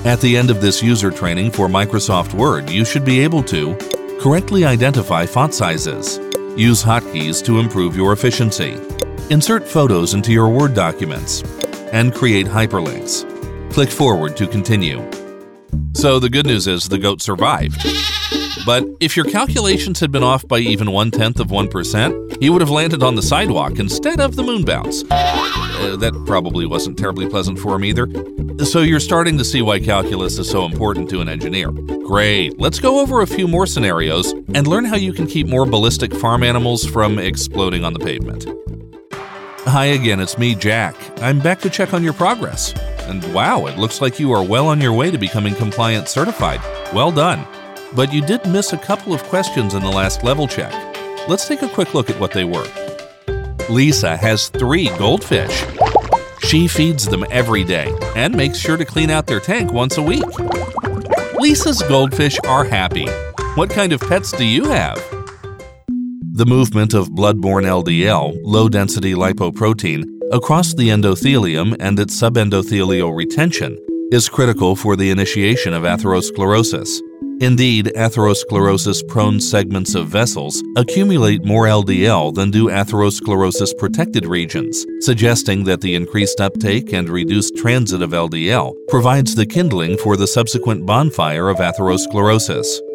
At the end of this user training for Microsoft Word, you should be able to correctly identify font sizes, use hotkeys to improve your efficiency, insert photos into your Word documents, and create hyperlinks. Click Forward to continue. So the good news is the goat survived. But if your calculations had been off by even 0.1%, he would have landed on the sidewalk instead of the moon bounce. That probably wasn't terribly pleasant for him either. So you're starting to see why calculus is so important to an engineer. Great, let's go over a few more scenarios and learn how you can keep more ballistic farm animals from exploding on the pavement. Hi again, it's me, Jack. I'm back to check on your progress. And wow, it looks like you are well on your way to becoming compliant certified. Well done. But you did miss a couple of questions in the last level check. Let's take a quick look at what they were. Lisa has 3 goldfish. She feeds them every day and makes sure to clean out their tank once a week. Lisa's goldfish are happy. What kind of pets do you have? The movement of blood-borne LDL, low-density lipoprotein, across the endothelium and its subendothelial retention is critical for the initiation of atherosclerosis. Indeed, atherosclerosis-prone segments of vessels accumulate more LDL than do atherosclerosis-protected regions, suggesting that the increased uptake and reduced transit of LDL provides the kindling for the subsequent bonfire of atherosclerosis.